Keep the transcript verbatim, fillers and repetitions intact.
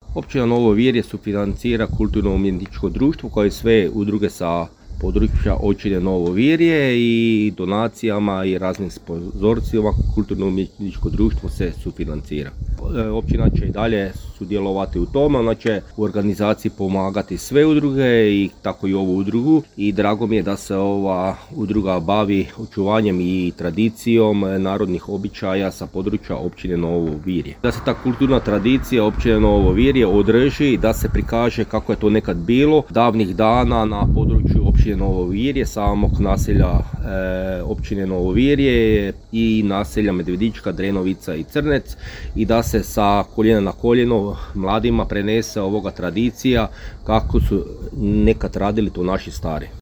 Općina Novo Virje sufinancira kulturno-umjetničko društvo kao i sve udruge sa područja općine Novo Virje i donacijama i raznim sponzorcijama kulturno-umjetničko društvo se sufinancira. Općina će i dalje sudjelovati u tome, ona će u organizaciji pomagati sve udruge i tako i ovu udrugu i drago mi je da se ova udruga bavi očuvanjem i tradicijom narodnih običaja sa područja općine Novo Virje. Da se ta kulturna tradicija općine Novo Virje održi i da se prikaže kako je to nekad bilo davnih dana na području općine Novo Virje, samog naselja e, općine Novo Virje i naselja Medvedička, Drenovica i Crnec i da se sa koljena na koljeno mladima prenese ovoga tradicija kako su nekad radili to naši stari.